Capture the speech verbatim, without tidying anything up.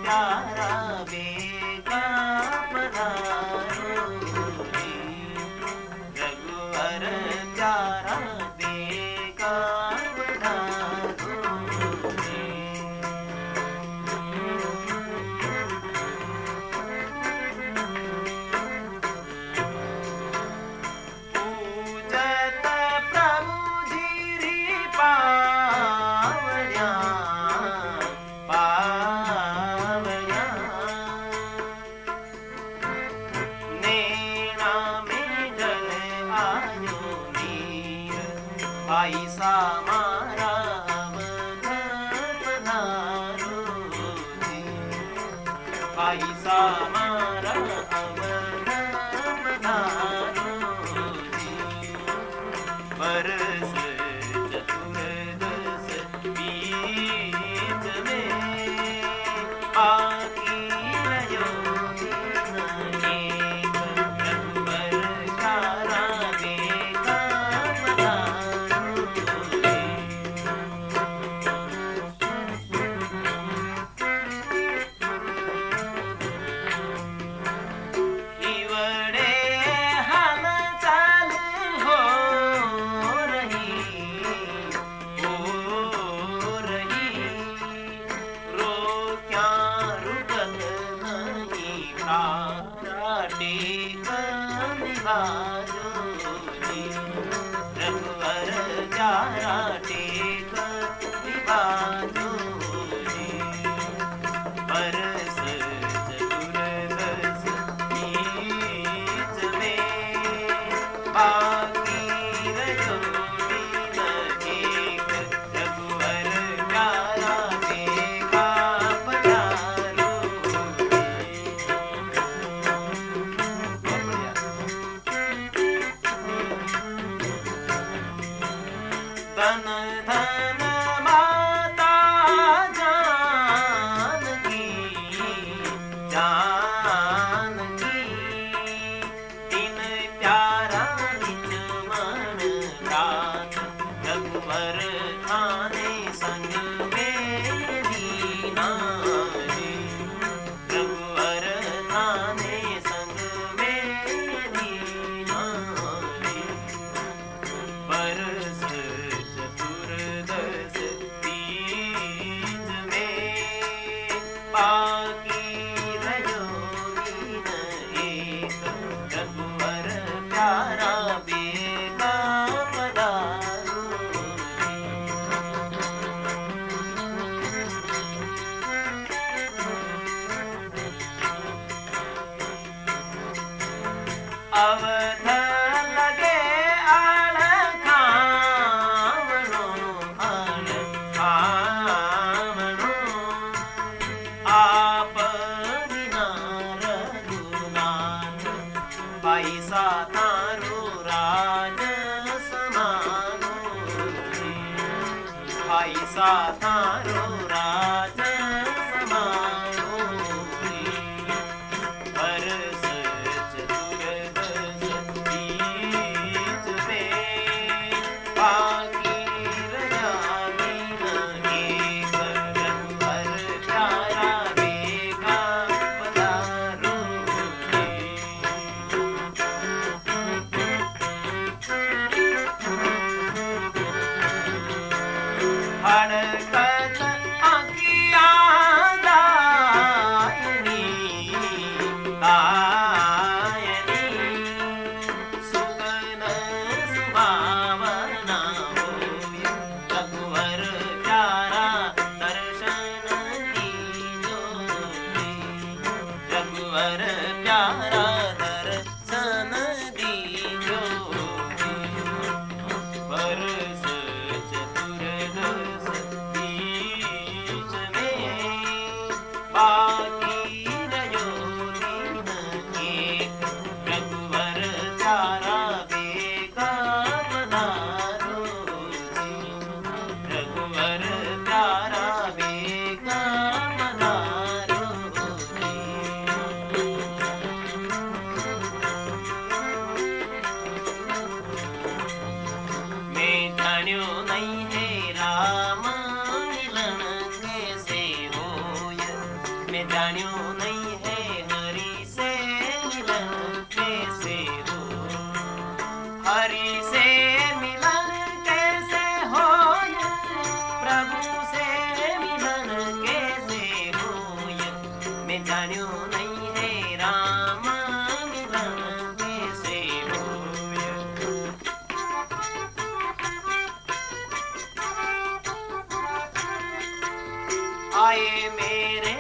प्यारा बेगा पधारो रे, रघुवर प्यारा बेगा पधारो रे। पूजत प्रभु धीरी पावन्या पावन्या, नैना में जल आयो नीर, ऐसा मारा अवध पधारो रे, ऐसा मारा अवध पधारो रे। बरस चतुर्दश बीच में आकी रयो एक, रघुवर प्यारा बेगा पधारो रे। हिवड़े हाल चाल हो रही, हो रही, रो क्या रुकत नहीं प्राणा टेक निभाजो रे, रघुवर प्यारा टेक निभाजो रे। बरस चतुर्दश बीच में बाकी रयो दिन एक, रघुवर प्यारा बेगा पधारो रे। धन धन माता जानकी, जानकी, दिन प्यारा निज मन प्राण, रघुवर थाने संग में दीना रे, रघुवर थाने संग में दीना रे। बरस चतुर्दश बीच में बाकी रयो दिन एक, रघुवर प्यारा बेगा पधारो रे। अवध लगे आल खावनो, आल खावनो, आप बिना रघुनाथ, ऐसा तारो राज समानो रे, ऐसा तारो राज समानो रे। बरस चतुर्दश जान्यो नहीं है हरि से मिलन कैसे हो, हरि से मिलन कैसे हो, प्रभु से मिलन कैसे हो, मैं जान्यो नहीं है राम मिलन कैसे हो। आए मेरे